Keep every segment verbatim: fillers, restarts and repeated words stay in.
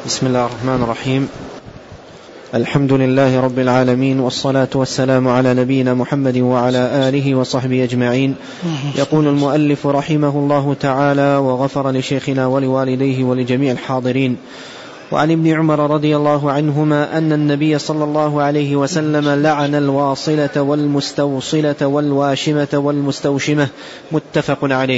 بسم الله الرحمن الرحيم. الحمد لله رب العالمين، والصلاة والسلام على نبينا محمد وعلى آله وصحبه أجمعين. يقول المؤلف رحمه الله تعالى وغفر لشيخنا ولوالديه ولجميع الحاضرين: وعن ابن عمر رضي الله عنهما أن النبي صلى الله عليه وسلم لعن الواصلة والمستوصلة والواشمة والمستوشمة. متفق عليه.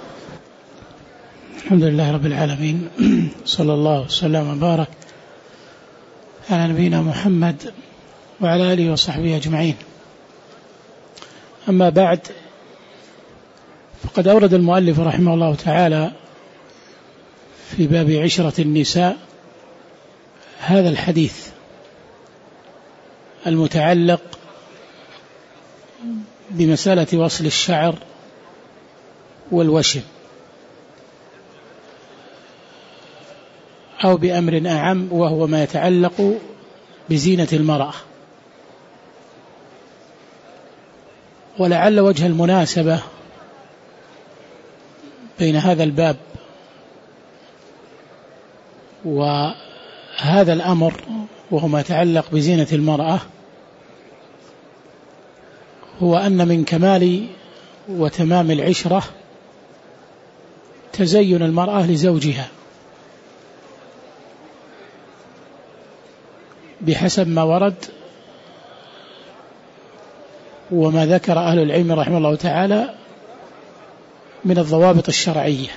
الحمد لله رب العالمين، صلى الله وسلم وبارك على نبينا محمد وعلى آله وصحبه أجمعين. أما بعد، فقد أورد المؤلف رحمه الله تعالى في باب عشرة النساء هذا الحديث المتعلق بمسألة وصل الشعر والوشم، أو بأمر أعم وهو ما يتعلق بزينة المرأة. ولعل وجه المناسبة بين هذا الباب وهذا الأمر وهو ما يتعلق بزينة المرأة هو أن من كمال وتمام العشرة تزين المرأة لزوجها بحسب ما ورد وما ذكر أهل العلم رحمه الله تعالى من الضوابط الشرعية.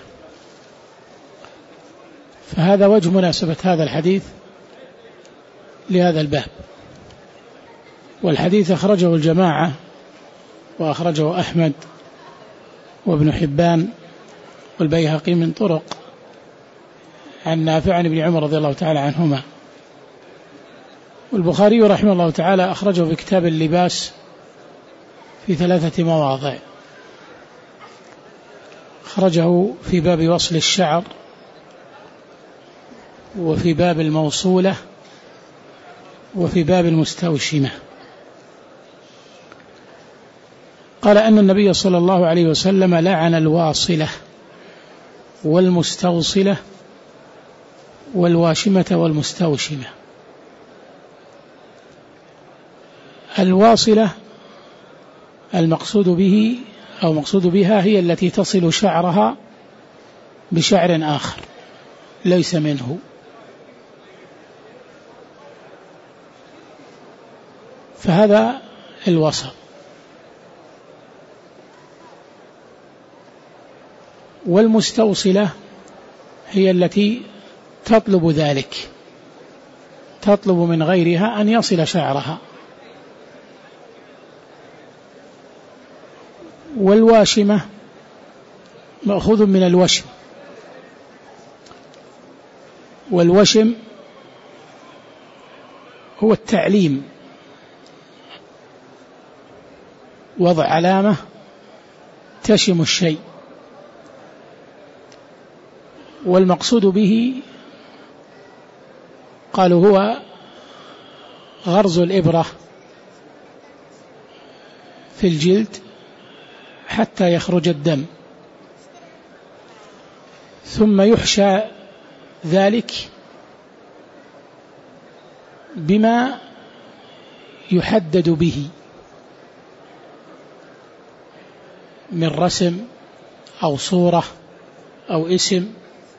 فهذا وجه مناسبة هذا الحديث لهذا الباب. والحديث أخرجه الجماعة، وأخرجه أحمد وابن حبان والبيهقي من طرق عن نافع عن ابن عمر رضي الله تعالى عنهما. والبخاري رحمه الله تعالى أخرجه في كتاب اللباس في ثلاثة مواضع. أخرجه في باب وصل الشعر، وفي باب الموصولة، وفي باب المستوشمة. قال أن النبي صلى الله عليه وسلم لعن الواصلة والمستوصلة والواشمة والمستوشمة. الواصلة المقصود به أو مقصود بها هي التي تصل شعرها بشعر آخر ليس منه، فهذا الوصل. والمستوصلة هي التي تطلب ذلك، تطلب من غيرها أن يصل شعرها. والواشمة مأخوذ من الوشم، والوشم هو التعليم، وضع علامة تشم الشيء. والمقصود به قالوا هو غرز الإبرة في الجلد حتى يخرج الدم، ثم يحشى ذلك بما يحدد به من رسم أو صورة أو اسم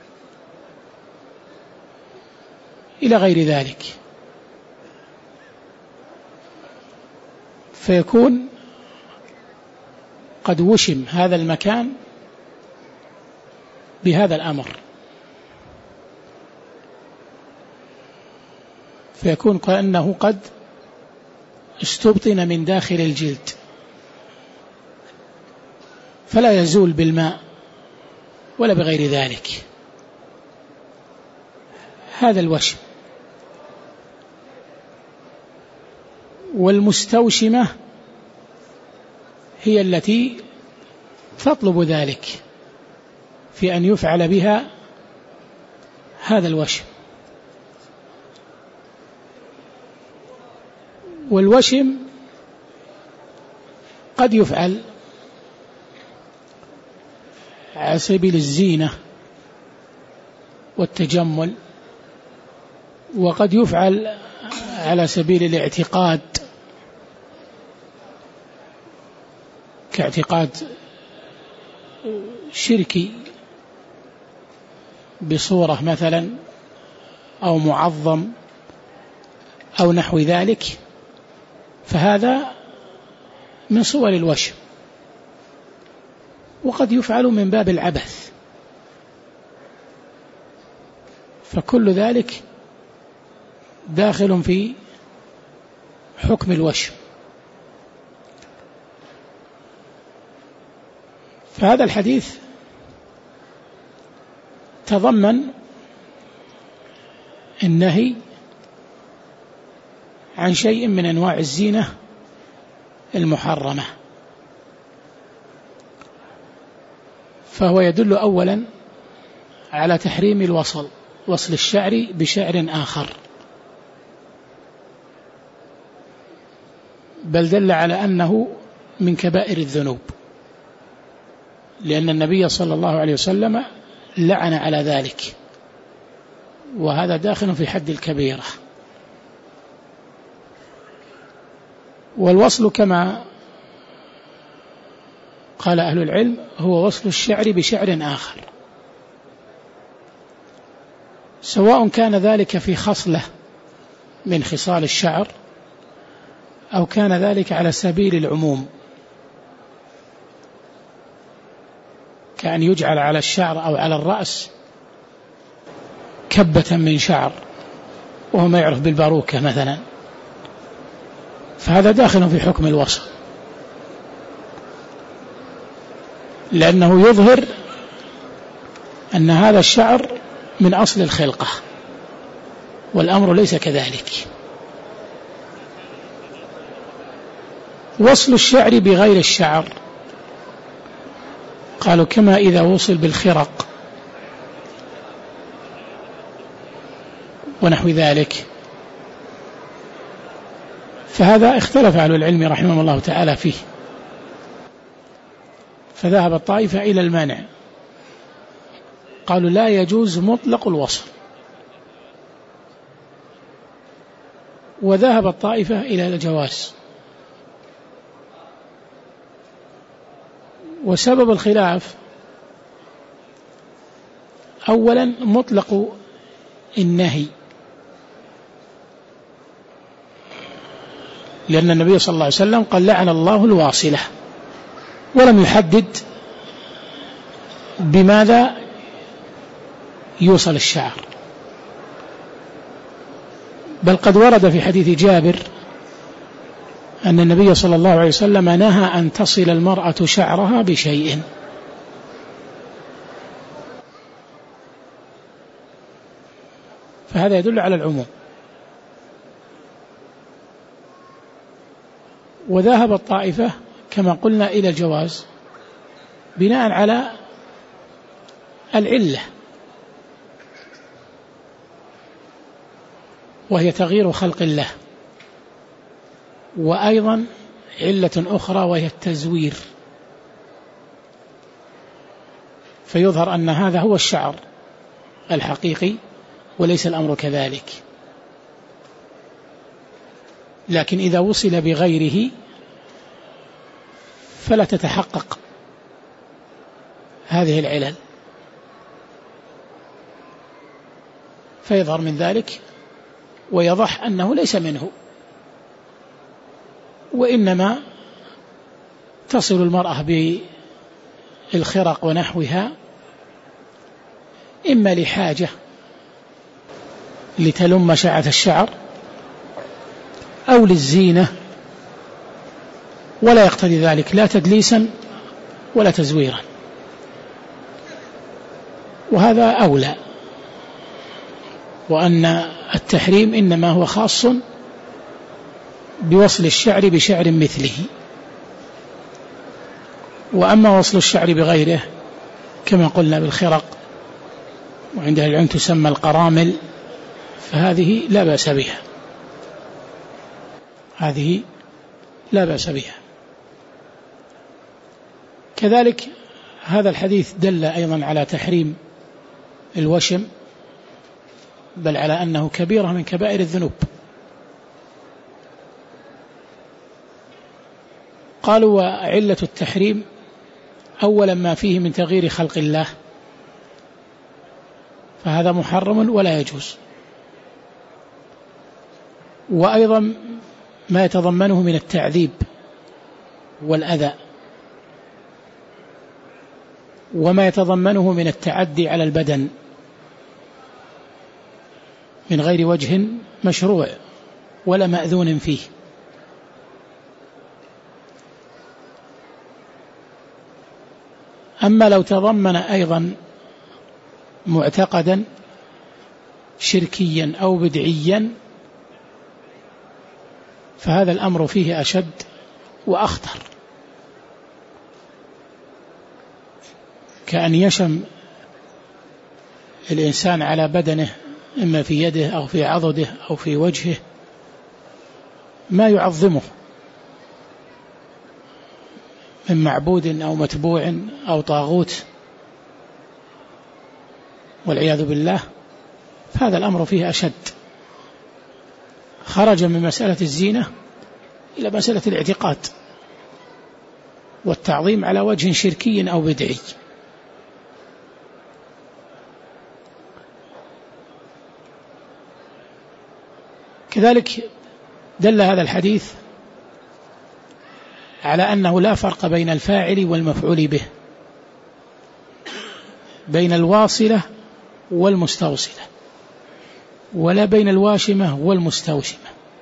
إلى غير ذلك، فيكون قد وشم هذا المكان بهذا الأمر، فيكون كأنه قد استبطن من داخل الجلد، فلا يزول بالماء ولا بغير ذلك. هذا الوشم. والمستوشمة هي التي تطلب ذلك في أن يفعل بها هذا الوشم. والوشم قد يفعل على سبيل الزينة والتجمل وقد يفعل على سبيل الاعتقاد كاعتقاد شركي بصورة مثلا أو معظم أو نحو ذلك، فهذا من صور الوشم. وقد يفعل من باب العبث، فكل ذلك داخل في حكم الوشم. فهذا الحديث تضمن النهي عن شيء من أنواع الزينة المحرمة، فهو يدل أولا على تحريم الوصل، وصل الشعر بشعر آخر، بل دل على أنه من كبائر الذنوب، لأن النبي صلى الله عليه وسلم لعن على ذلك، وهذا داخل في حد الكبيرة. والوصل كما قال أهل العلم هو وصل الشعر بشعر آخر، سواء كان ذلك في خصلة من خصال الشعر أو كان ذلك على سبيل العموم، كأن يجعل على الشعر أو على الرأس كبة من شعر وهو ما يعرف بالباروكة مثلا، فهذا داخل في حكم الوصل، لأنه يظهر أن هذا الشعر من أصل الخلقة، والأمر ليس كذلك. وصل الشعر بغير الشعر قالوا كما إذا وصل بالخرق ونحو ذلك، فهذا اختلف أهل العلم رحمهم الله تعالى فيه، فذهب الطائفة إلى المانع، قالوا لا يجوز مطلق الوصل، وذهب الطائفة إلى الجواز. وسبب الخلاف أولا مطلق النهي، لأن النبي صلى الله عليه وسلم قال لعن الله الواصلة، ولم يحدد بماذا يوصل الشعر، بل قد ورد في حديث جابر أن النبي صلى الله عليه وسلم نهى أن تصل المرأة شعرها بشيء، فهذا يدل على العموم. وذهب الطائفة كما قلنا إلى الجواز بناء على العلة، وهي تغيير خلق الله، وأيضا علة أخرى وهي التزوير، فيظهر أن هذا هو الشعر الحقيقي وليس الأمر كذلك. لكن إذا وصل بغيره فلا تتحقق هذه العلل، فيظهر من ذلك ويضح أنه ليس منه، وإنما تصل المرأة بالخرق ونحوها إما لحاجة لتلم شعة الشعر أو للزينة، ولا يقتضي ذلك لا تدليسا ولا تزويرا، وهذا أولى، وأن التحريم إنما هو خاص بوصل الشعر بشعر مثله. وأما وصل الشعر بغيره كما قلنا بالخرق، وعندها العلم تسمى القرامل، فهذه لا بأس بها، هذه لا بأس بها. كذلك هذا الحديث دل أيضا على تحريم الوشم، بل على أنه كبيرة من كبائر الذنوب. قالوا وعلة التحريم أولا ما فيه من تغيير خلق الله، فهذا محرم ولا يجوز، وأيضا ما يتضمنه من التعذيب والأذى، وما يتضمنه من التعدي على البدن من غير وجه مشروع ولا مأذون فيه. أما لو تضمن أيضا معتقدا شركيا أو بدعيا فهذا الأمر فيه أشد وأخطر، كأن يشم الإنسان على بدنه إما في يده أو في عضده أو في وجهه ما يعظمه من معبود أو متبوع أو طاغوت والعياذ بالله، فهذا الأمر فيه أشد، خرج من مسألة الزينة إلى مسألة الاعتقاد والتعظيم على وجه شركي أو بدعي. كذلك دل هذا الحديث على أنه لا فرق بين الفاعل والمفعول به، بين الواصلة والمستوصلة، ولا بين الواشمة والمستوشمة،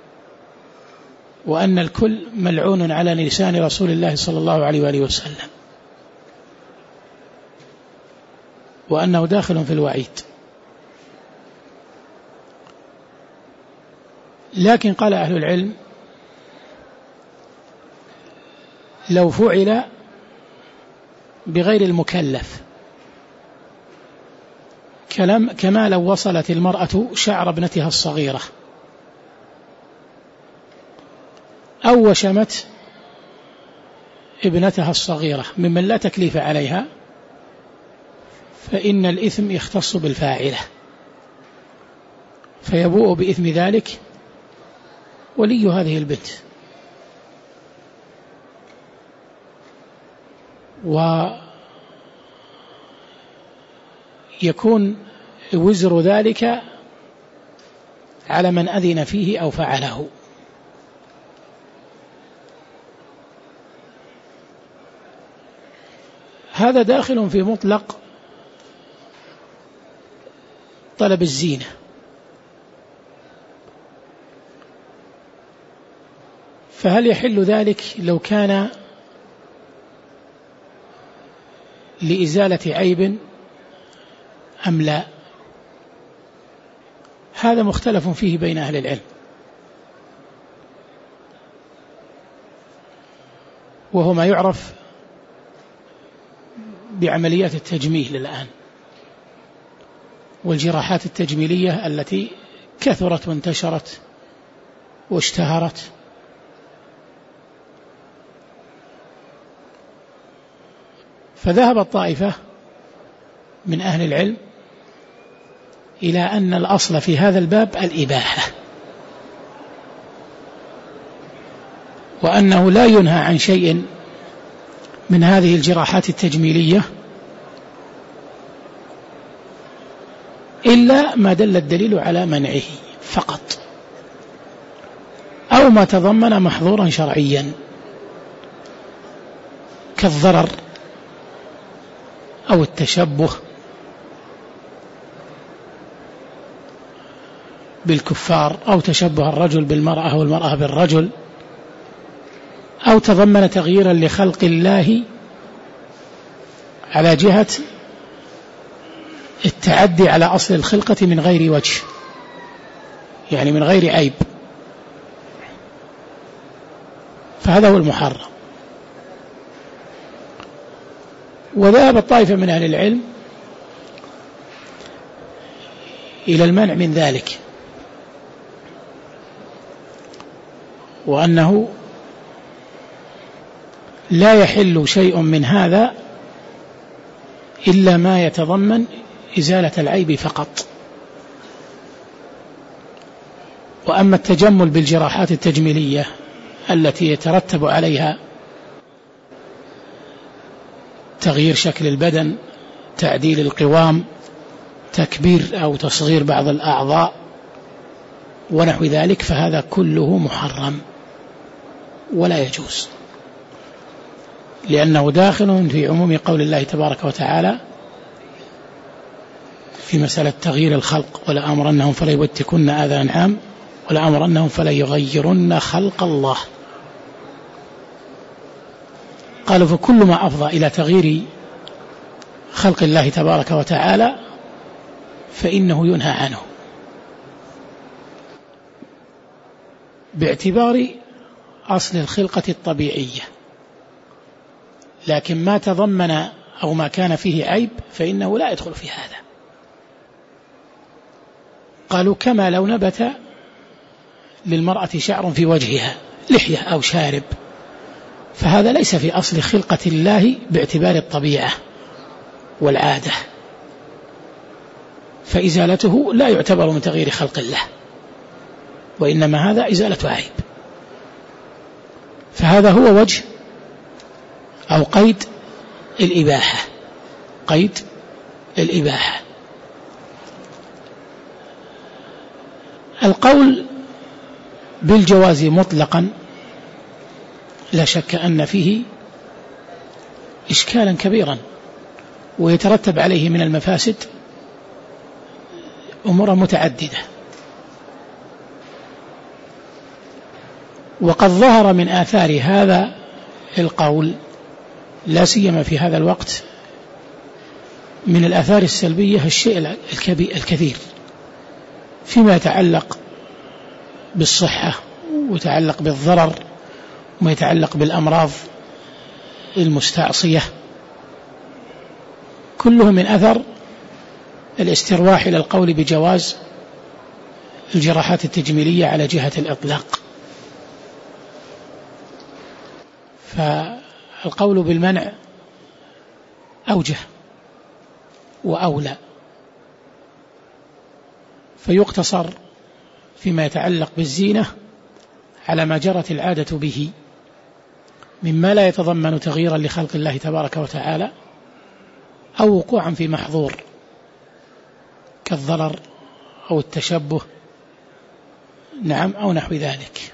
وأن الكل ملعون على لسان رسول الله صلى الله عليه وآله وسلم، وأنه داخل في الوعيد. لكن قال أهل العلم لو فعل بغير المكلف كما لو وصلت المرأة شعر ابنتها الصغيرة أو وشمت ابنتها الصغيرة ممن لا تكليف عليها، فإن الإثم يختص بالفاعلة، فيبوء بإثم ذلك ولي هذه البنت، ويكون وزر ذلك على من أذن فيه أو فعله. هذا داخل في مطلق طلب الزينة، فهل يحل ذلك لو كان لإزالة عيب أم لا؟ هذا مختلف فيه بين أهل العلم، وهو ما يعرف بعمليات التجميل الآن والجراحات التجميلية التي كثرت وانتشرت واشتهرت. فذهب الطائفة من أهل العلم إلى أن الأصل في هذا الباب الإباحة، وأنه لا ينهى عن شيء من هذه الجراحات التجميلية إلا ما دل الدليل على منعه فقط، أو ما تضمن محظورا شرعيا كالضرر أو التشبه بالكفار، أو تشبه الرجل بالمرأة أو المرأة بالرجل، أو تضمن تغييرا لخلق الله على جهة التعدي على أصل الخلقة من غير وجه، يعني من غير عيب، فهذا هو المحرم. وذهب الطائفة من أهل العلم إلى المنع من ذلك، وأنه لا يحل شيء من هذا إلا ما يتضمن إزالة العيب فقط، وأما التجمل بالجراحات التجميلية التي يترتب عليها تغيير شكل البدن، تعديل القوام، تكبير أو تصغير بعض الأعضاء ونحو ذلك، فهذا كله محرم ولا يجوز، لأنه داخل في عموم قول الله تبارك وتعالى في مسألة تغيير الخلق: ولا أمرنهم فلا يبتكن آذان الأنعام ولا أمرنهم فلا يغيرن خلق الله. قالوا فكل ما أفضى إلى تغيير خلق الله تبارك وتعالى فإنه ينهى عنه باعتبار أصل الخلقة الطبيعية، لكن ما تضمن أو ما كان فيه عيب فإنه لا يدخل في هذا. قالوا كما لو نبت للمرأة شعر في وجهها، لحية أو شارب، فهذا ليس في أصل خلقة الله باعتبار الطبيعة والعادة، فإزالته لا يعتبر من تغيير خلق الله، وإنما هذا إزالة عيب. فهذا هو وجه أو قيد الإباحة، قيد الإباحة. القول بالجواز مطلقا لا شك أن فيه إشكالا كبيرا، ويترتب عليه من المفاسد أمور متعددة. وقد ظهر من آثار هذا القول لا سيما في هذا الوقت من الآثار السلبية الشيء الكثير فيما يتعلق بالصحة ويتعلق بالضرر وما يتعلق بالأمراض المستعصية، كله من أثر الاسترواح إلى القول بجواز الجراحات التجميلية على جهة الإطلاق. فالقول بالمنع أوجه وأولى، فيقتصر فيما يتعلق بالزينة على ما جرت العادة به مما لا يتضمن تغييرا لخلق الله تبارك وتعالى أو وقوعا في محظور كالضرر أو التشبه، نعم، أو نحو ذلك.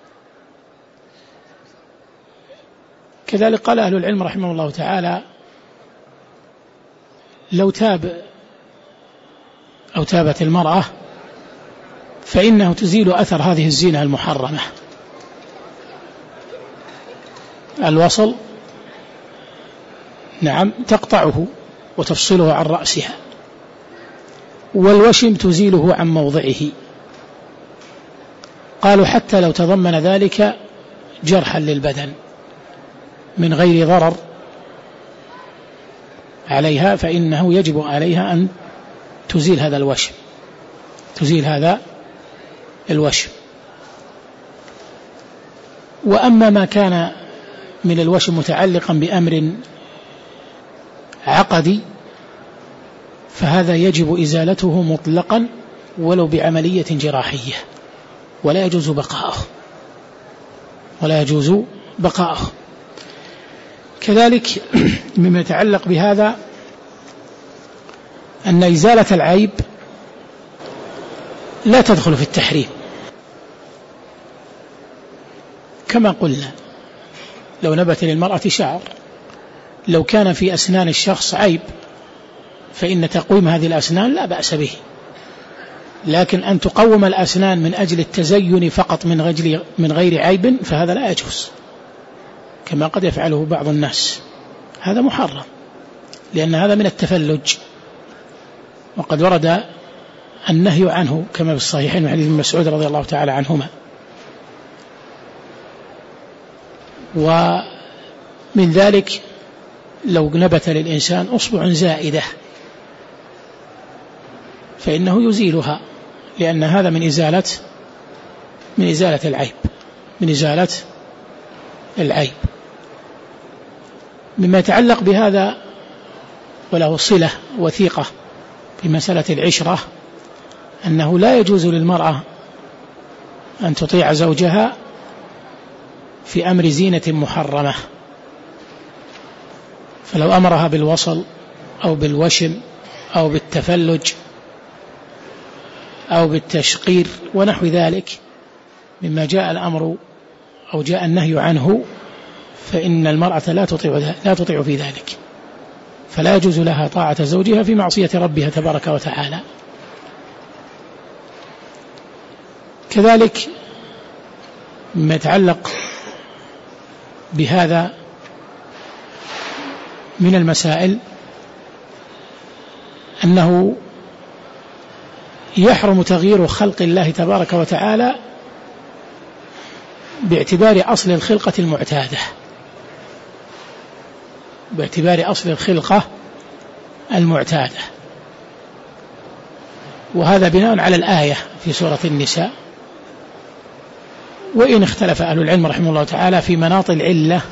كذلك قال أهل العلم رحمه الله تعالى: لو تاب أو تابت المرأة فإنه تزيل أثر هذه الزينة المحرمة. الوصل، نعم، تقطعه وتفصله عن رأسها، والوشم تزيله عن موضعه. قالوا حتى لو تضمن ذلك جرحا للبدن من غير ضرر عليها فإنه يجب عليها أن تزيل هذا الوشم، تزيل هذا الوشم. وأما ما كان من الوشم متعلقا بأمر عقدي فهذا يجب إزالته مطلقا ولو بعملية جراحية، ولا يجوز بقاؤه، ولا يجوز بقاؤه. كذلك مما يتعلق بهذا أن إزالة العيب لا تدخل في التحريم، كما قلنا لو نبت للمرأة شعر، لو كان في أسنان الشخص عيب فإن تقويم هذه الأسنان لا بأس به، لكن أن تقوم الأسنان من أجل التزين فقط من غير من غير عيب فهذا لا يجوز، كما قد يفعله بعض الناس، هذا محرم، لأن هذا من التفلج، وقد ورد النهي عنه كما في الصحيحين من حديث ابن مسعود رضي الله تعالى عنهما. ومن ذلك لو نبت للإنسان أصبع زائدة فإنه يزيلها، لأن هذا من إزالة من إزالة العيب من إزالة العيب. مما يتعلق بهذا وله صلة وثيقة في مسألة العشرة أنه لا يجوز للمرأة أن تطيع زوجها في أمر زينة محرمة، فلو أمرها بالوصل أو بالوشم أو بالتفلج أو بالتشقير ونحو ذلك مما جاء الأمر أو جاء النهي عنه، فإن المرأة لا تطيع لا تطيع في ذلك، فلا يجوز لها طاعة زوجها في معصية ربها تبارك وتعالى. كذلك مما يتعلق بهذا من المسائل أنه يحرم تغيير خلق الله تبارك وتعالى باعتبار أصل الخلقة المعتادة، باعتبار أصل الخلقة المعتادة، وهذا بناء على الآية في سورة النساء. وإن اختلف أهل العلم رحمه الله تعالى في مناط العلة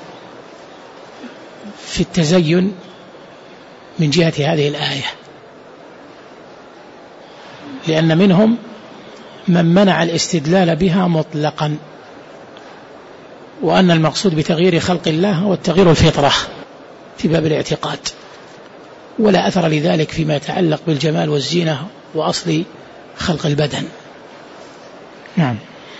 في التزين من جهة هذه الآية، لأن منهم من منع الاستدلال بها مطلقا، وأن المقصود بتغيير خلق الله هو التغيير الفطرة في باب الاعتقاد، ولا أثر لذلك فيما يتعلق بالجمال والزينة وأصل خلق البدن. نعم.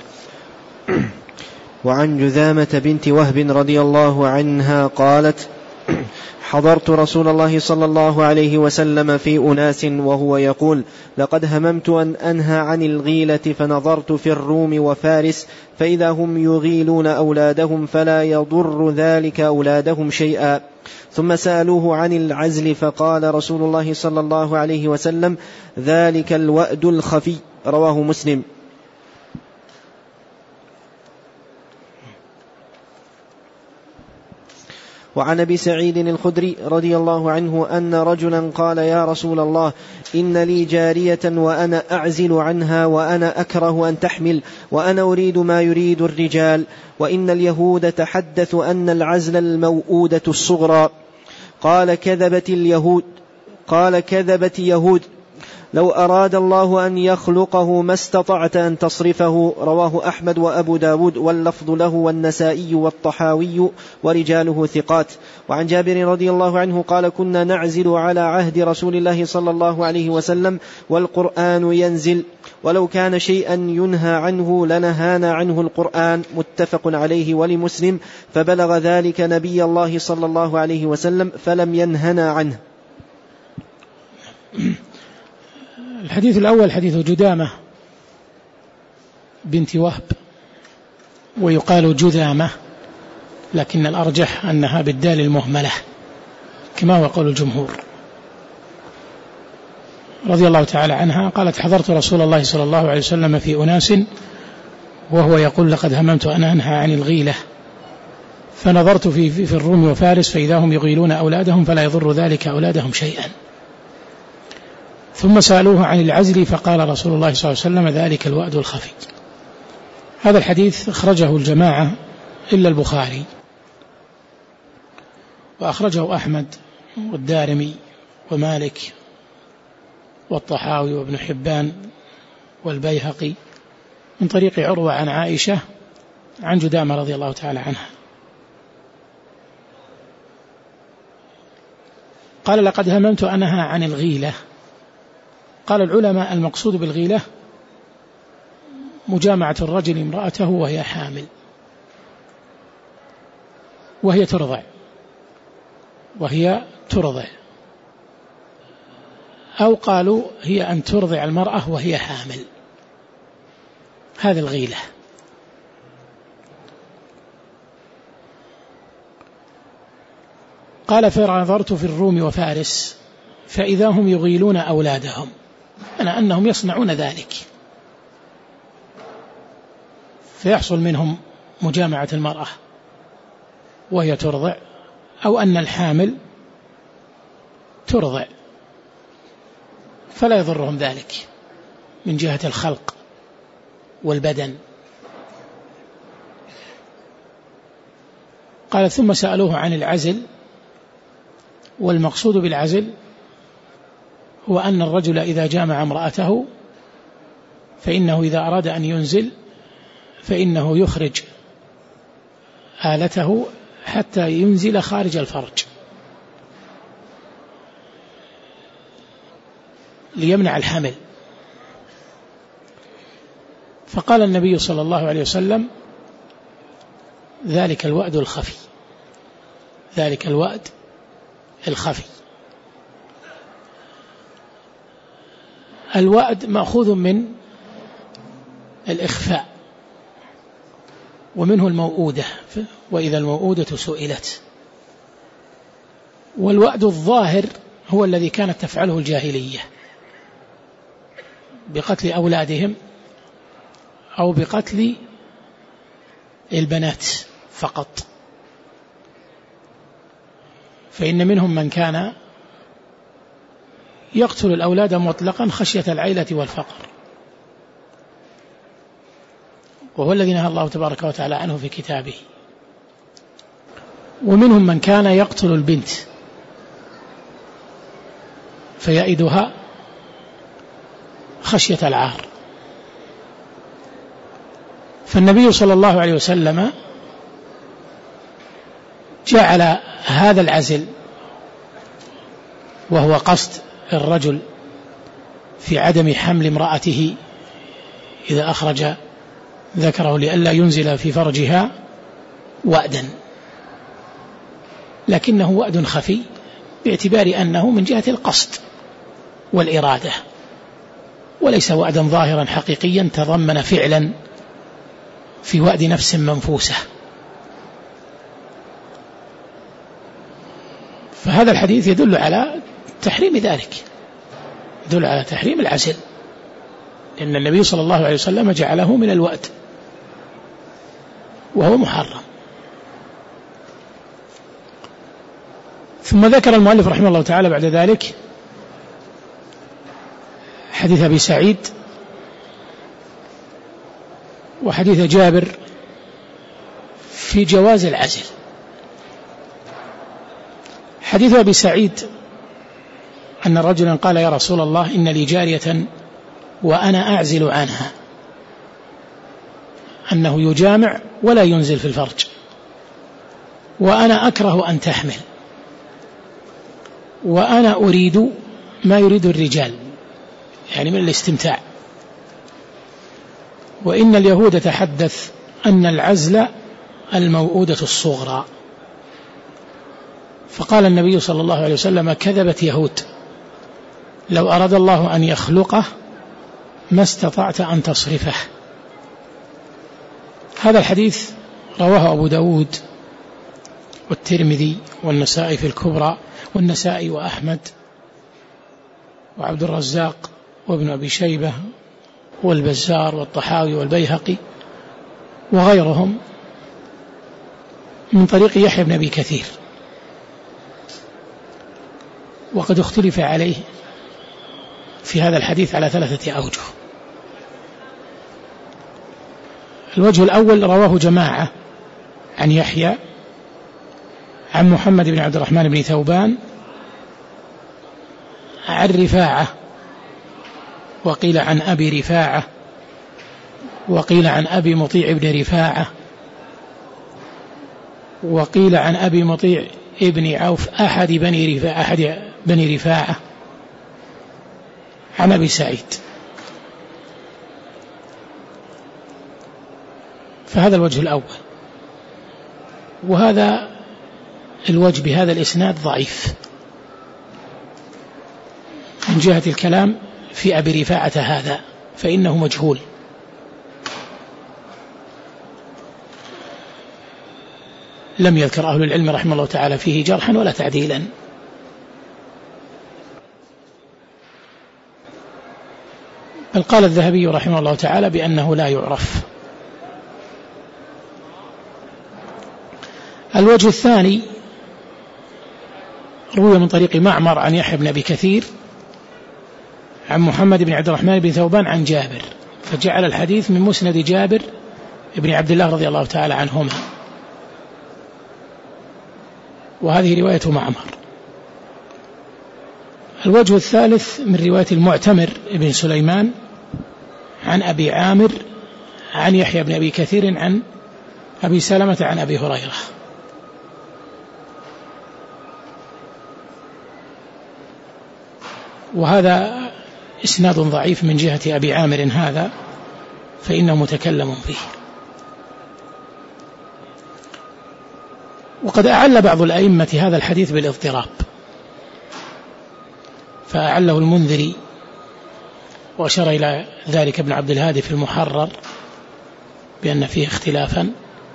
وعن جذامة بنت وهب رضي الله عنها قالت: حضرت رسول الله صلى الله عليه وسلم في أناس وهو يقول: لقد هممت أن أنهى عن الغيلة، فنظرت في الروم وفارس فإذا هم يغيلون أولادهم فلا يضر ذلك أولادهم شيئا. ثم سألوه عن العزل فقال رسول الله صلى الله عليه وسلم: ذلك الوأد الخفي. رواه مسلم. وعن أبي سعيد الخدري رضي الله عنه أن رجلا قال: يا رسول الله، إن لي جارية وأنا أعزل عنها وأنا أكره أن تحمل وأنا أريد ما يريد الرجال، وإن اليهود تحدث أن العزل الموؤودة الصغرى. قال: كذبت اليهود قال كذبت يهود لو أراد الله أن يخلقه ما استطعت أن تصرفه. رواه أحمد وأبو داود واللفظ له والنسائي والطحاوي ورجاله ثقات. وعن جابر رضي الله عنه قال: كنا نعزل على عهد رسول الله صلى الله عليه وسلم والقرآن ينزل، ولو كان شيئا ينهى عنه لنهانا عنه القرآن. متفق عليه. ولمسلم: فبلغ ذلك نبي الله صلى الله عليه وسلم فلم ينهنا عنه. الحديث الأول حديث جدامة بنت وهب، ويقال جذامة، لكن الأرجح أنها بالدال المهملة كما هو قول الجمهور. رضي الله تعالى عنها قالت: حضرت رسول الله صلى الله عليه وسلم في أناس وهو يقول: لقد هممت أن أنهى عن الغيلة، فنظرت في, في الروم وفارس فإذا هم يغيلون أولادهم فلا يضر ذلك أولادهم شيئا. ثم سألوه عن العزل فقال رسول الله صلى الله عليه وسلم: ذلك الوأد الخفي. هذا الحديث أخرجه الجماعة إلا البخاري، وأخرجه أحمد والدارمي ومالك والطحاوي وابن حبان والبيهقي من طريق عروة عن عائشة عن جدامة رضي الله تعالى عنها قال: لقد هممت أنها عن الغيلة. قال العلماء: المقصود بالغيلة مجامعة الرجل امرأته وهي حامل وهي ترضع وهي ترضع أو قالوا هي أن ترضع المرأة وهي حامل، هذا الغيلة. قال: فنظرت في الروم وفارس فإذا هم يغيلون أولادهم، أنا أنهم يصنعون ذلك، فيحصل منهم مجامعة المرأة وهي ترضع، أو أن الحامل ترضع، فلا يضرهم ذلك من جهة الخلق والبدن. قال: ثم سألوه عن العزل، والمقصود بالعزل هو أن الرجل إذا جامع امرأته فإنه إذا أراد أن ينزل فإنه يخرج آلته حتى ينزل خارج الفرج ليمنع الحمل. فقال النبي صلى الله عليه وسلم: ذلك الوأد الخفي، ذلك الوأد الخفي. الوأد مأخوذ من الإخفاء، ومنه الموؤودة، وإذا الموؤودة سئلت. والوأد الظاهر هو الذي كانت تفعله الجاهلية بقتل أولادهم أو بقتل البنات فقط. فإن منهم من كان يقتل الأولاد مطلقا خشية العيلة والفقر، وهو الذي نهى الله تبارك وتعالى عنه في كتابه. ومنهم من كان يقتل البنت فيئدها خشية العار. فالنبي صلى الله عليه وسلم جعل هذا العزل، وهو قصد الرجل في عدم حمل امرأته إذا أخرج ذكره لئلا ينزل في فرجها، وأدا، لكنه وأد خفي باعتبار أنه من جهة القصد والإرادة، وليس وأدا ظاهرا حقيقيا تضمن فعلا في وأد نفس منفوسة. فهذا الحديث يدل على تحريم ذلك، يدل على تحريم العزل، لأن النبي صلى الله عليه وسلم جعله من الوأد وهو محرم. ثم ذكر المؤلف رحمه الله تعالى بعد ذلك حديث أبي سعيد وحديث جابر في جواز العزل. حديث أبي سعيد أن رجلا قال: يا رسول الله، إن لي جارية وأنا أعزل عنها، أنه يجامع ولا ينزل في الفرج، وأنا أكره أن تحمل، وأنا أريد ما يريد الرجال، يعني من الاستمتاع، وإن اليهود تحدث أن العزل الموؤودة الصغرى. فقال النبي صلى الله عليه وسلم: كذبت يهود، لو أراد الله أن يخلقه ما استطعت أن تصرفه. هذا الحديث رواه أبو داود والترمذي والنسائي في الكبرى، والنسائي وأحمد وعبد الرزاق وابن أبي شيبة والبزار والطحاوي والبيهقي وغيرهم من طريق يحيى بن أبي كثير. وقد اختلف عليه في هذا الحديث على ثلاثة أوجه. الوجه الأول رواه جماعة عن يحيى عن محمد بن عبد الرحمن بن ثوبان عن رفاعة، وقيل عن أبي رفاعة، وقيل عن أبي مطيع بن رفاعة، وقيل عن أبي مطيع ابن عوف أحد بني رفاعة, أحد بني رفاعة عن أبي سعيد. فهذا الوجه الأول. وهذا الوجه بهذا الإسناد ضعيف من جهة الكلام في أبي رفاعة هذا، فإنه مجهول، لم يذكر أهل العلم رحمه الله تعالى فيه جرحا ولا تعديلا. بل قال الذهبي رحمه الله تعالى بأنه لا يعرف. الوجه الثاني روي من طريق معمر عن يحيى بن أبي كثير عن محمد بن عبد الرحمن بن ثوبان عن جابر، فجعل الحديث من مسند جابر بن عبد الله رضي الله تعالى عنهما، وهذه رواية معمر. الوجه الثالث من رواية المعتمر بن سليمان عن أبي عامر عن يحيى بن أبي كثير عن أبي سلمة عن أبي هريرة. وهذا إسناد ضعيف من جهة أبي عامر هذا، فإنه متكلم فيه. وقد أعل بعض الأئمة هذا الحديث بالاضطراب، فأعله المنذري وأشار إلى ذلك ابن عبد الهادي في المحرر بأن فيه اختلافا،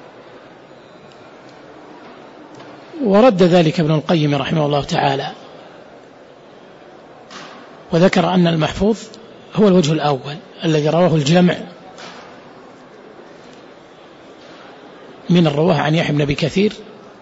ورد ذلك ابن القيم رحمه الله تعالى، وذكر أن المحفوظ هو الوجه الأول الذي رواه الجمع من الرواه عن يحيى بن أبي كثير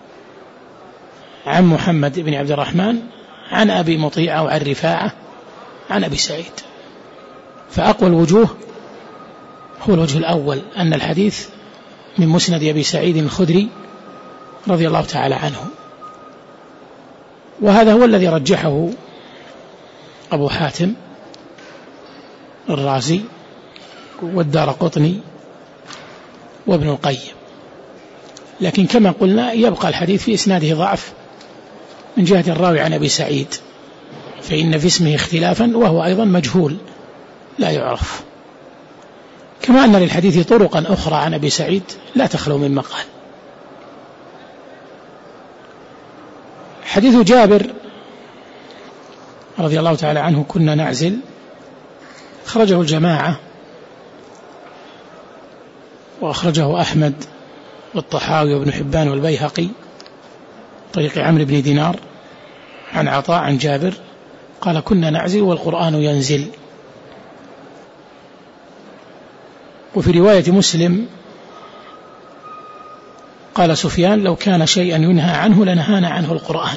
عن محمد بن عبد الرحمن عن أبي مطيع أو عن رفاعة عن أبي سعيد. فأقوى الوجوه هو الوجه الأول، أن الحديث من مسند أبي سعيد الخدري رضي الله تعالى عنه، وهذا هو الذي رجحه أبو حاتم الرازي والدارقطني وابن القيم. لكن كما قلنا يبقى الحديث في إسناده ضعف من جهة الراوي عن أبي سعيد، فإن في اسمه اختلافا وهو أيضا مجهول لا يعرف، كما أن للحديث طرقا أخرى عن أبي سعيد لا تخلو من مقال. حديث جابر رضي الله تعالى عنه كنا نعزل، خرجه الجماعة وأخرجه أحمد والطحاوي وابن حبان والبيهقي طريق عمرو بن دينار عن عطاء عن جابر قال كنا نعزل والقرآن ينزل. وفي رواية مسلم قال سفيان لو كان شيئا ينهى عنه لنهانا عنه القرآن.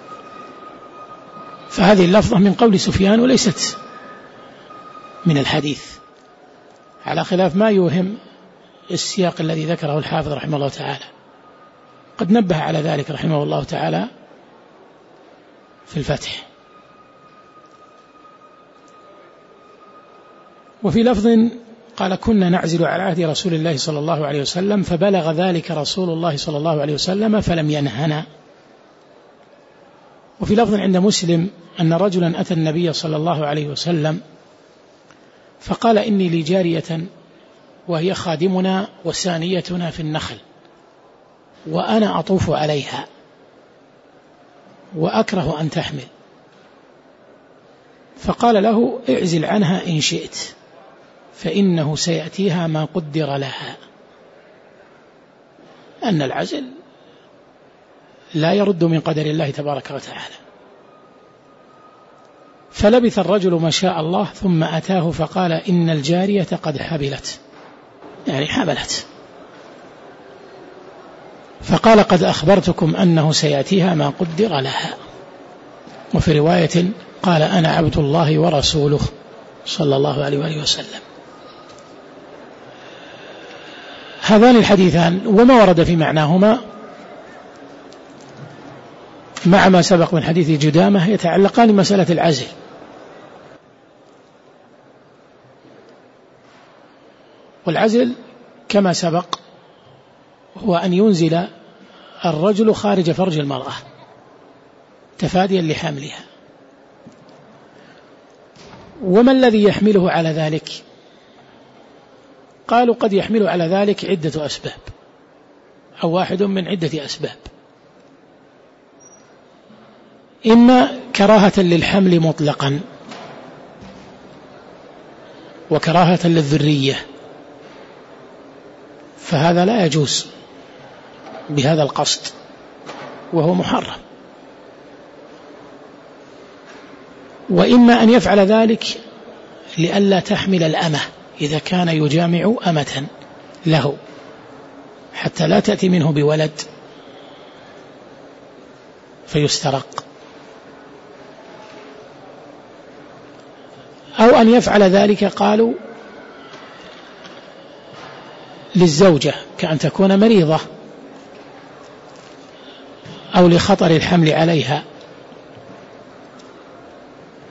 فهذه اللفظة من قول سفيان وليست من الحديث، على خلاف ما يوهم السياق الذي ذكره الحافظ رحمه الله تعالى. قد نبه على ذلك رحمه الله تعالى في الفتح. وفي لفظ قال كنا نعزل على عهد رسول الله صلى الله عليه وسلم فبلغ ذلك رسول الله صلى الله عليه وسلم فلم ينهنا. وفي لفظ عند مسلم أن رجلا أتى النبي صلى الله عليه وسلم فقال إني لي جارية وهي خادمنا وسانيتنا في النخل وأنا أطوف عليها وأكره أن تحمل، فقال له اعزل عنها إن شئت فإنه سيأتيها ما قدر لها. أن العزل لا يرد من قدر الله تبارك وتعالى. فلبث الرجل ما شاء الله ثم أتاه فقال إن الجارية قد حبلت، يعني حبلت. فقال قد أخبرتكم أنه سيأتيها ما قدر لها. وفي رواية قال أنا عبد الله ورسوله صلى الله عليه وآله وسلم. هذان الحديثان وما ورد في معناهما مع ما سبق من حديث جدامة يتعلقان بمسألة العزل. والعزل كما سبق هو أن ينزل الرجل خارج فرج المرأة تفاديا لحملها. وما الذي يحمله على ذلك؟ قالوا قد يحمل على ذلك عدة أسباب أو واحد من عدة أسباب، إما كراهة للحمل مطلقا وكراهة للذرية، فهذا لا يجوز بهذا القصد وهو محرم. وإما أن يفعل ذلك لئلا تحمل الأمة إذا كان يجامع أمة له حتى لا تأتي منه بولد فيسترق، أو أن يفعل ذلك قالوا للزوجة كأن تكون مريضة أو لخطر الحمل عليها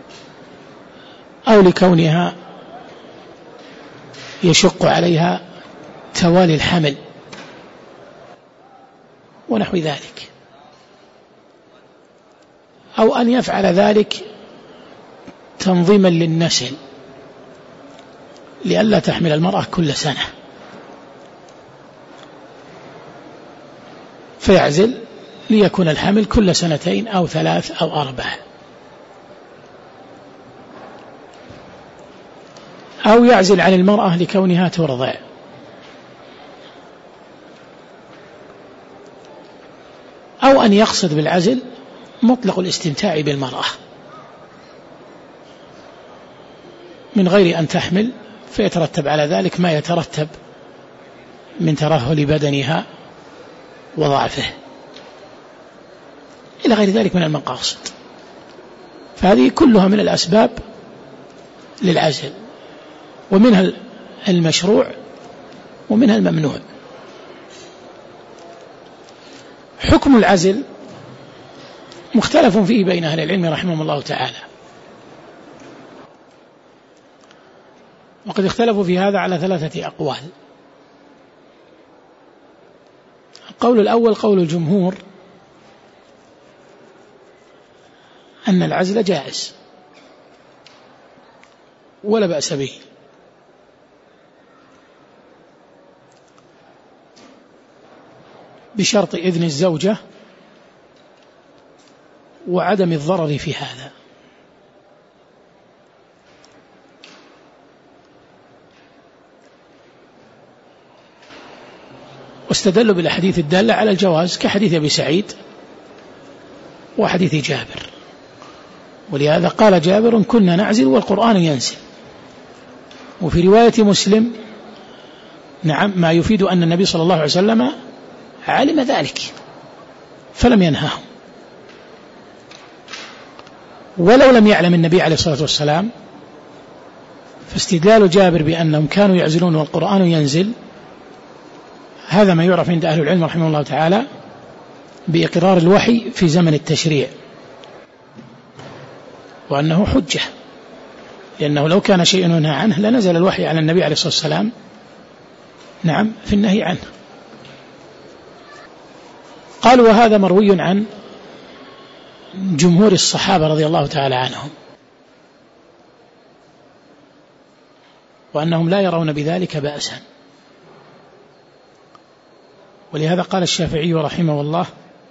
أو لكونها يشق عليها توالي الحمل ونحو ذلك، أو أن يفعل ذلك تنظيما للنسل لئلا تحمل المرأة كل سنة، فيعزل ليكون الحمل كل سنتين أو ثلاث أو أربع، أو يعزل عن المرأة لكونها ترضع، أو أن يقصد بالعزل مطلق الاستمتاع بالمرأة من غير أن تحمل، فيترتب على ذلك ما يترتب من ترهل بدنها وضعفه إلى غير ذلك من المقاصد. فهذه كلها من الأسباب للعزل، ومنها المشروع ومنها الممنوع. حكم العزل مختلف فيه بين أهل العلم رحمهم الله تعالى، وقد اختلفوا في هذا على ثلاثة أقوال. القول الأول قول الجمهور أن العزل جائز ولا بأس به، بشرط إذن الزوجة وعدم الضرر في هذا. واستدلوا بالحديث الدالة على الجواز كحديث أبي سعيد وحديث جابر، ولهذا قال جابر كنا نعزل والقرآن ينزل. وفي رواية مسلم نعم ما يفيد أن النبي صلى الله عليه وسلم علم ذلك فلم ينهاهم، ولو لم يعلم النبي عليه الصلاة والسلام فاستدلال جابر بأنهم كانوا يعزلون والقرآن ينزل هذا ما يعرف عند أهل العلم رحمه الله تعالى بإقرار الوحي في زمن التشريع، وأنه حجة، لأنه لو كان شيء ينهى عنه لنزل الوحي على النبي عليه الصلاة والسلام نعم في النهي عنه. قالوا وهذا مروي عن جمهور الصحابة رضي الله تعالى عنهم، وأنهم لا يرون بذلك بأسا. ولهذا قال الشافعي رحمه الله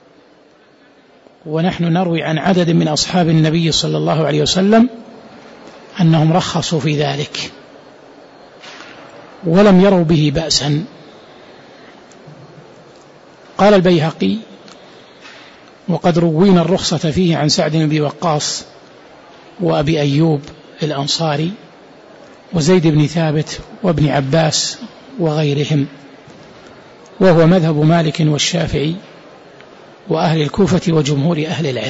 ونحن نروي عن عدد من أصحاب النبي صلى الله عليه وسلم أنهم رخصوا في ذلك ولم يروا به بأسا. قال البيهقي وقد روينا الرخصة فيه عن سعد بن أبي وقاص وأبي أيوب الأنصاري وزيد بن ثابت وابن عباس وغيرهم، وهو مذهب مالك والشافعي وأهل الكوفة وجمهور أهل العلم،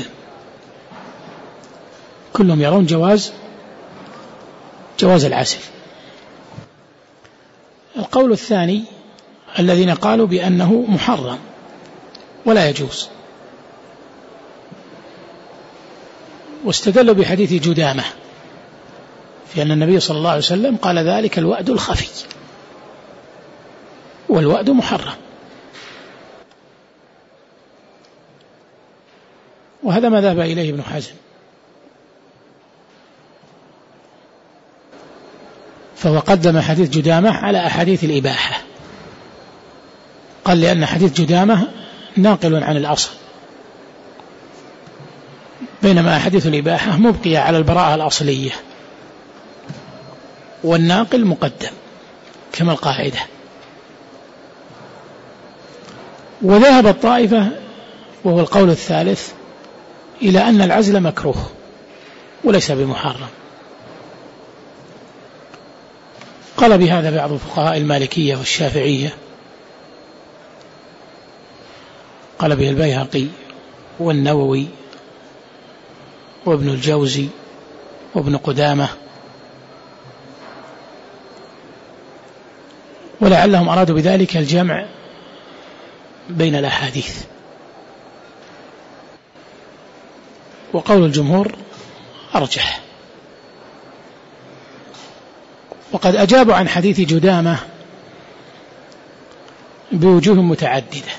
كلهم يرون جواز جواز العزل. القول الثاني الذين قالوا بأنه محرم ولا يجوز، واستدلوا بحديث جدامة في أن النبي صلى الله عليه وسلم قال ذلك الوأد الخفي، والوأد محرم، وهذا ما ذهب إليه ابن حزم. فهو قدم حديث جدامة على أحاديث الإباحة، قال لأن حديث جدامة ناقل عن الأصل، بينما أحاديث الإباحة مبقية على البراءة الأصلية، والناقل مقدم كما القاعدة. وذهب الطائفة وهو القول الثالث إلى أن العزل مكروه وليس بمحرم. قال بهذا بعض الفقهاء المالكية والشافعية، قال به البيهقي والنووي وابن الجوزي وابن قدامة، ولعلهم أرادوا بذلك الجمع بين الأحاديث. وقول الجمهور أرجح. وقد أجابوا عن حديث جدامة بوجوه متعددة.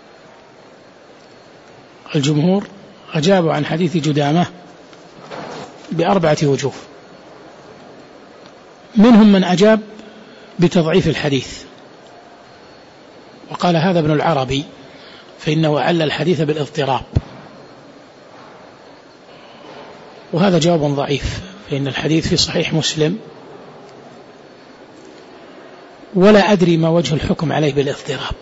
الجمهور أجابوا عن حديث جدامة بأربعة وجوه، منهم من أجاب بتضعيف الحديث وقال هذا ابن العربي فإنه علل الحديث بالاضطراب، وهذا جواب ضعيف، فإن الحديث في صحيح مسلم ولا أدري ما وجه الحكم عليه بالاضطراب،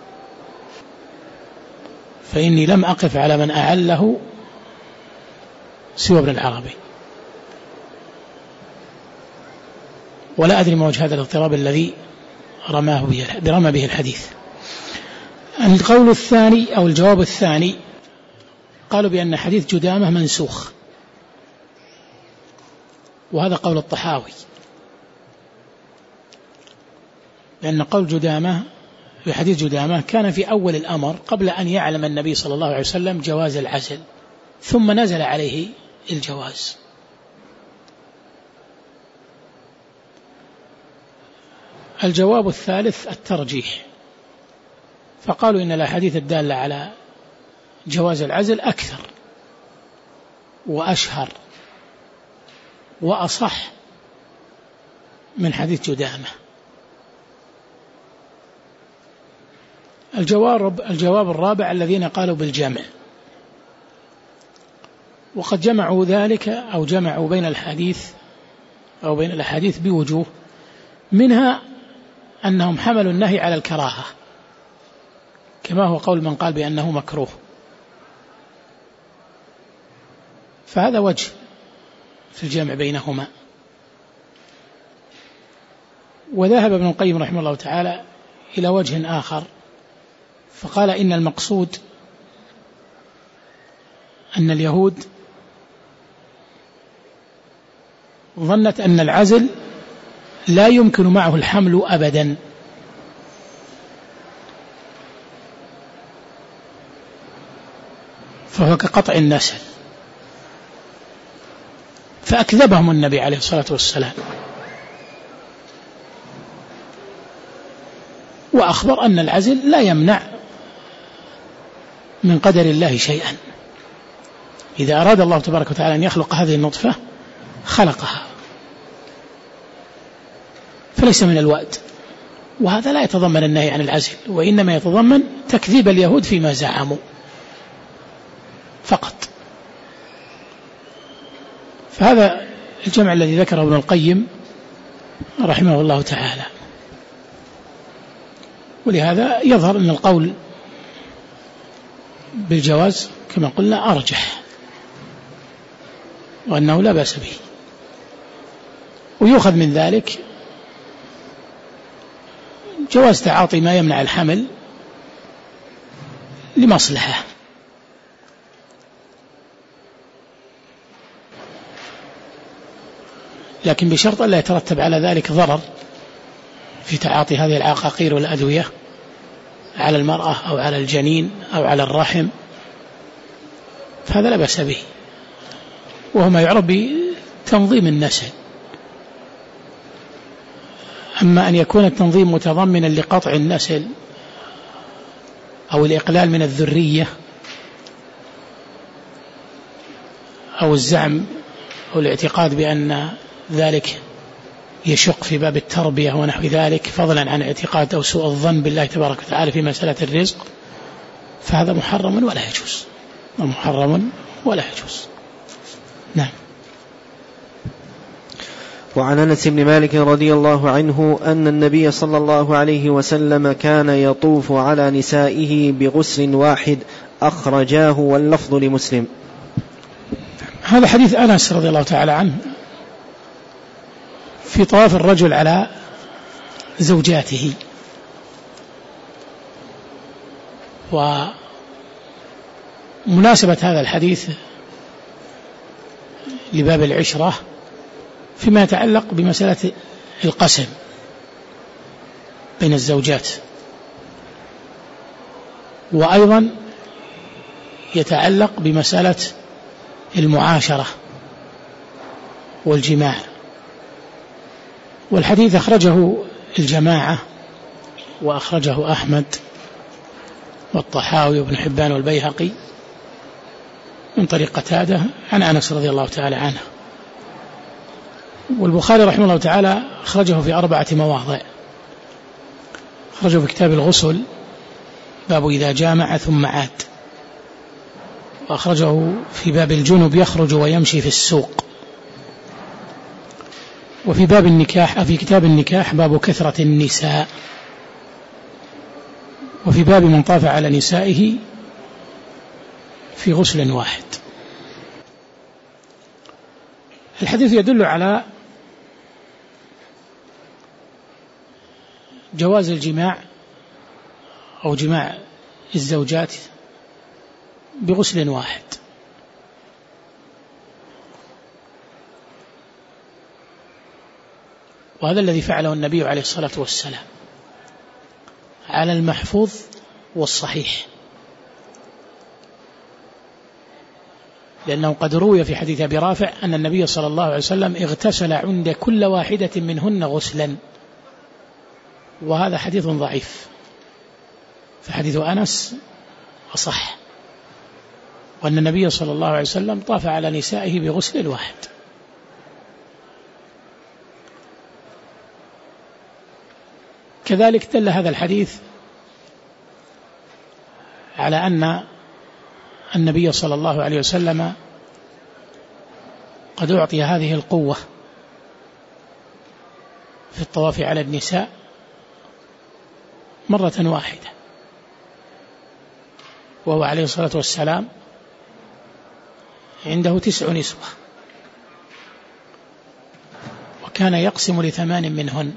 فإني لم أقف على من أعله سوى ابن العربي، ولا أدري ما وجه هذا الاضطراب الذي رماه به رمى به الحديث. القول الثاني أو الجواب الثاني قالوا بأن حديث جدامة منسوخ، وهذا قول الطحاوي، لأن قول جدامة في حديث جدامة كان في أول الأمر قبل أن يعلم النبي صلى الله عليه وسلم جواز العزل، ثم نزل عليه الجواز. الجواب الثالث الترجيح، فقالوا إن الأحاديث الدالة على جواز العزل أكثر وأشهر وأصح من حديث جدامة. الجواب الجواب الرابع الذين قالوا بالجمع، وقد جمعوا ذلك أو جمعوا بين الحديث أو بين الأحاديث بوجوه، منها أنهم حملوا النهي على الكراهة كما هو قول من قال بأنه مكروه، فهذا وجه في الجمع بينهما. وذهب ابن القيم رحمه الله تعالى إلى وجه آخر، فقال إن المقصود أن اليهود ظنت أن العزل لا يمكن معه الحمل أبدا، فهو كقطع النسل، فأكذبهم النبي عليه الصلاة والسلام وأخبر أن العزل لا يمنع من قدر الله شيئا، إذا أراد الله تبارك وتعالى أن يخلق هذه النطفة خلقها، فليس من الوأد، وهذا لا يتضمن النهي عن العزل، وإنما يتضمن تكذيب اليهود فيما زعموا فقط. فهذا الجمع الذي ذكره ابن القيم رحمه الله تعالى، ولهذا يظهر أن القول بالجواز كما قلنا أرجح، وأنه لا بأس به، ويؤخذ من ذلك جواز تعاطي ما يمنع الحمل لمصلحة، لكن بشرط ألا يترتب على ذلك ضرر في تعاطي هذه العقاقير والأدوية على المرأة أو على الجنين أو على الرحم، فهذا لا بأس به، وهو ما يعرف بتنظيم النسل. أما أن يكون التنظيم متضمنا لقطع النسل أو الإقلال من الذرية أو الزعم أو الاعتقاد بأن ذلك يشق في باب التربية ونحو ذلك، فضلا عن اعتقاد أو سوء الظن بالله تبارك وتعالى في مسألة الرزق، فهذا محرم ولا يجوز، محرم ولا يجوز. نعم. وعن أنس بن مالك رضي الله عنه أن النبي صلى الله عليه وسلم كان يطوف على نسائه بغسل واحد، أخرجاه واللفظ لمسلم. هذا حديث أنس رضي الله تعالى عنه في طواف الرجل على زوجاته، ومناسبة هذا الحديث لباب العشرة فيما يتعلق بمسألة القسم بين الزوجات، وأيضا يتعلق بمسألة المعاشرة والجماع. والحديث أخرجه الجماعة وأخرجه أحمد والطحاوي وابن حبان والبيهقي من طريق قتادة عن أنس رضي الله تعالى عنه. والبخاري رحمه الله تعالى أخرجه في أربعة مواضع. أخرجه في كتاب الغسل باب إذا جامع ثم عاد، وأخرجه في باب الجنب يخرج ويمشي في السوق، وفي باب النكاح في كتاب النكاح باب كثرة النساء، وفي باب من طاف على نسائه في غسل واحد. الحديث يدل على جواز الجماع أو جماع الزوجات بغسل واحد، وهذا الذي فعله النبي عليه الصلاة والسلام على المحفوظ والصحيح، لأنه قد روي في حديث أبي رافع أن النبي صلى الله عليه وسلم اغتسل عند كل واحدة منهن غسلا، وهذا حديث ضعيف، فحديث أنس أصح، وأن النبي صلى الله عليه وسلم طاف على نسائه بغسل واحد. كذلك دل هذا الحديث على أن النبي صلى الله عليه وسلم قد أعطي هذه القوة في الطواف على النساء مرة واحدة، وهو عليه الصلاة والسلام عنده تسع نسوة، وكان يقسم لثمان منهن،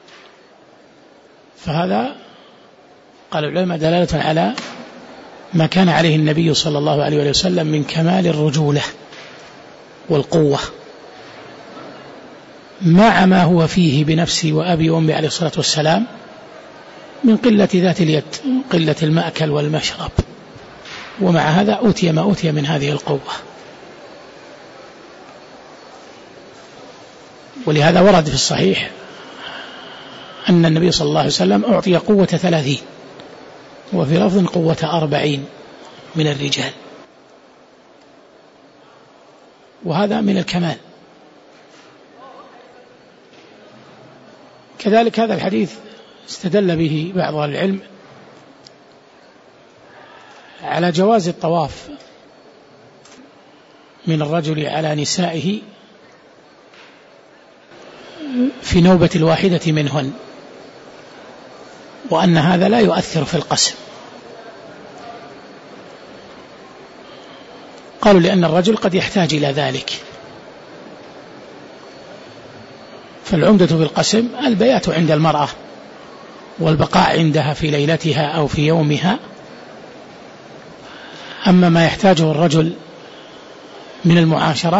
فهذا قال العلماء دلالة على ما كان عليه النبي صلى الله عليه وسلم من كمال الرجولة والقوة، مع ما هو فيه بنفسه وأبي وأمي عليه الصلاة والسلام من قلة ذات اليد، قلة المأكل والمشرب، ومع هذا أوتي ما أوتي من هذه القوة. ولهذا ورد في الصحيح أن النبي صلى الله عليه وسلم أعطي قوة ثلاثين، وفي لفظ قوة أربعين من الرجال، وهذا من الكمال. كذلك هذا الحديث استدل به بعض أهل العلم على جواز الطواف من الرجل على نسائه في نوبة الواحدة منهن، وأن هذا لا يؤثر في القسم. قالوا لأن الرجل قد يحتاج إلى ذلك، فالعمدة في القسم البيات عند المرأة والبقاء عندها في ليلتها أو في يومها، أما ما يحتاجه الرجل من المعاشرة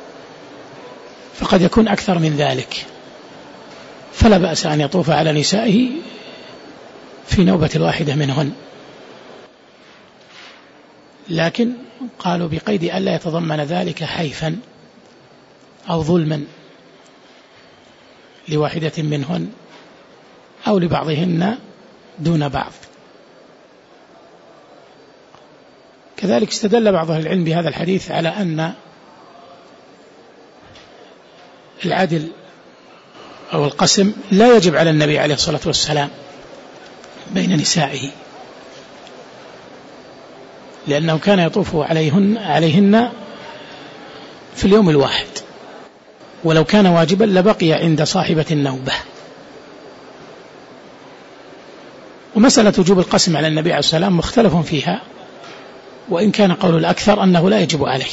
فقد يكون أكثر من ذلك، فلا بأس أن يطوف على نسائه في نوبة الواحدة منهن، لكن قالوا بقيد ألا يتضمن ذلك حيفا أو ظلما لواحدة منهن أو لبعضهن دون بعض. كذلك استدل بعض أهل العلم بهذا الحديث على أن العدل أو القسم لا يجب على النبي عليه الصلاة والسلام بين نسائه، لأنه كان يطوف عليهن, عليهن في اليوم الواحد، ولو كان واجبا لبقي عند صاحبة النوبة. ومسألة وجوب القسم على النبي عليه الصلاة والسلام مختلف فيها، وإن كان قول الأكثر أنه لا يجب عليه.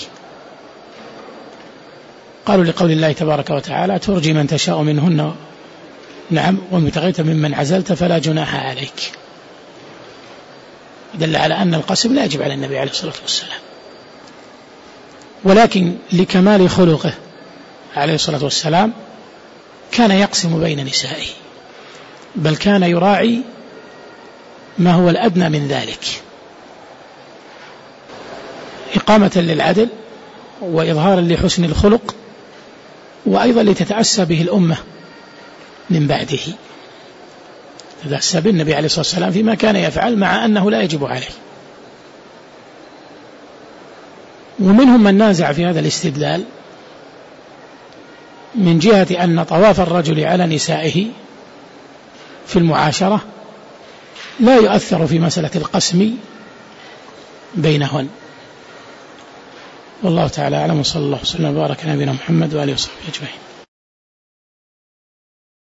قالوا لقول الله تبارك وتعالى ترجي من تشاء منهن نعم ومتغيت ممن عزلت فلا جناح عليك، دل على أن القسم لا يجب على النبي عليه الصلاة والسلام، ولكن لكمال خلقه عليه الصلاة والسلام كان يقسم بين نسائه، بل كان يراعي ما هو الأدنى من ذلك إقامة للعدل وإظهارا لحسن الخلق، وأيضا لتتأسى به الأمة من بعده. تتأسى بالنبي عليه الصلاة والسلام فيما كان يفعل مع أنه لا يجب عليه. ومنهم من نازع في هذا الاستدلال من جهة أن طواف الرجل على نسائه في المعاشرة لا يؤثر في مسألة القسم بينهن. والله تعالى أعلم، وصلى الله وسلم وبارك على نبينا محمد وآله وصحبه أجمعين.